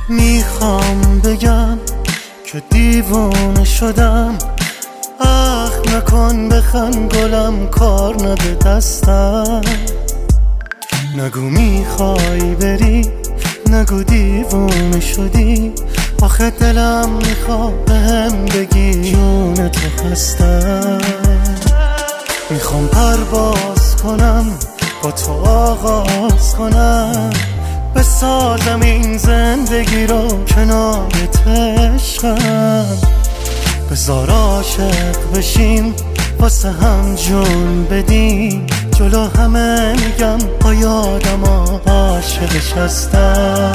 میخوام بگم که دیوانه شدم، اخ نکن بخند گلم کار نده دستم. نگو میخوای بری، نگو دیوانه شدی، آخه دلم میخواد بهم بگی جون تو هستم. میخوام پرواز کنم با تو آغاز کنم، بسازم این زندگی رو کنارت عشقم. بذار عاشق بشیم واسه هم جون بدیم، جلو همه میگم با یادم عاشقش هستم.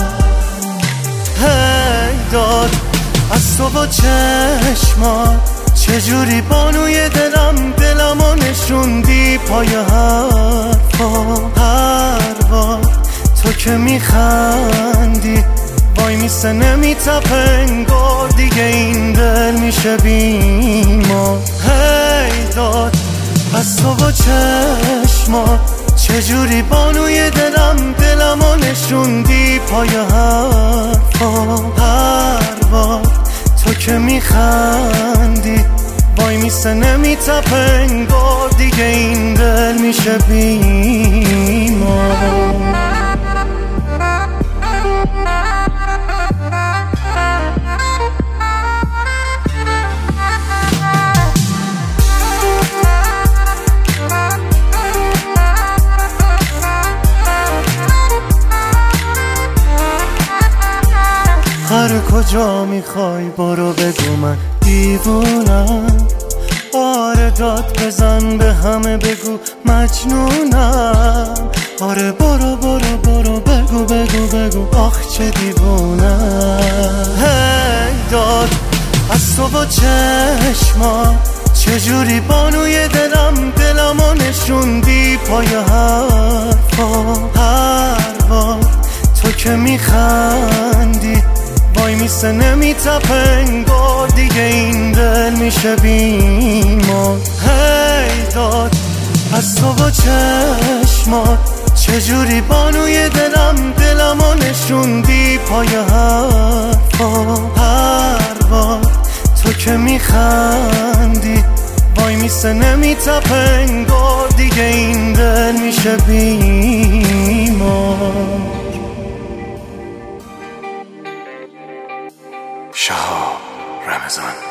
هی داد از تو با چشمات، چجوری بانوی دلمو نشوندی پای حرفا. هر بار تو که میخندی وای میسه نمیتپه انگار دیگه این دل میشه بیمار. هی داد از تو با چشمات، چجوری بانوی دلمو نشوندی پای حرفا. هر بار تو که میخندی وای میسه نمیتپه انگار دیگه این دل میشه بیمار. هر کجا میخوای برو بگو من دیوونم، آره داد بزن به همه بگو مجنونم. آره برو بگو آخ چه دیوونم. هی داد از تو با چشما، چجوری بانوی دلمو نشوندی پای حرفا. هر بار تو که میخندی وای میسه نمیتپه انگار دیگه این دل میشه بیمار. هی داد از تو با چشمات، چجوری بانوی دلمو نشوندی پای حرفا. هر بار تو که میخندی وای میسه نمیتپه انگار دیگه این دل میشه بیمار. شهاب رمضان.